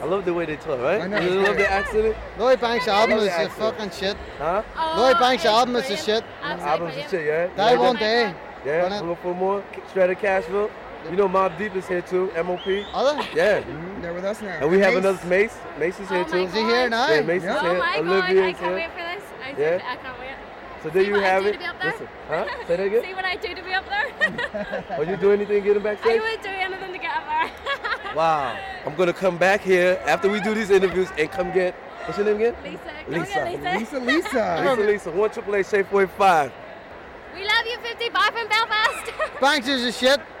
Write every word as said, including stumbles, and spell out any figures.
I love the way they talk, right? I know, You it's love great. the accent? Lloyd Banks' album is the a accent. fucking shit. Huh? Oh, Lloyd Banks' it's album is a brilliant. shit. Absolutely Albums and brilliant. shit, yeah? You Die like One that? Day. Yeah, Brilliant. I'm looking for more. Straight Cashville. You know Mobb Deep is here too, M O P. Are they? Yeah. They're with us now. And we have Mace. another Mace. Mace is Oh here my too. Is he here now? Yeah, Mace is Yeah. Oh here. my Olivia god, I is can't here. wait for this. I, Yeah. I can't wait. So there See you what I have do it. to be up there? Listen, huh? Say that again. See what I do to be up there? Oh, you do anything getting I backstage? would do anything to get up there. Wow. I'm gonna come back here after we do these interviews and come get what's your name again? Lisa, come Lisa. get Lisa. Lisa, Lisa. Lisa, Lisa, one triple eight, say forty-five. We love you, fifty-five from Belfast. Banks is a shit.